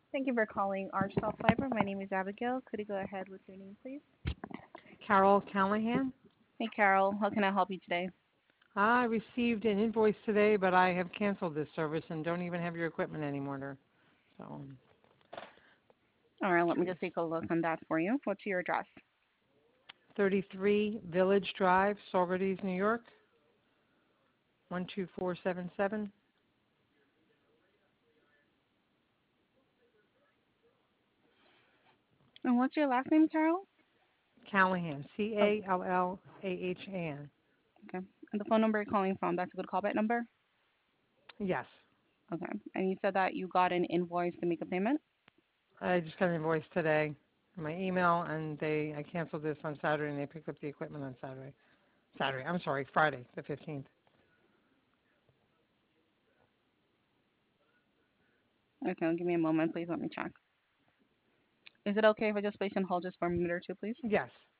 Thank you for calling Archstyle Fiber. My name is Abigail. Could you go ahead with your name, please? Carol Callahan. Hey, Carol. How can I help you today? I received an invoice today, but I have canceled this service and don't even have your equipment anymore. So I'm All right, let me just curious. take a look on that for you. What's your address? 33 Village Drive, Saugerties, New York, 12477. And what's your last name, Carol? Callahan, Oh, Callahan. okay. And the phone number you're calling from, that's a good callback number? Yes, Okay. And you said that you got an invoice to make a payment? I just got an invoice today in my email, and I canceled this on Saturday, and they picked up the equipment on Saturday. I'm sorry, Friday, the 15th. Okay, give me a moment, please. Let me check. Is it okay if I just place you on hold just for a minute or two, please? Yes.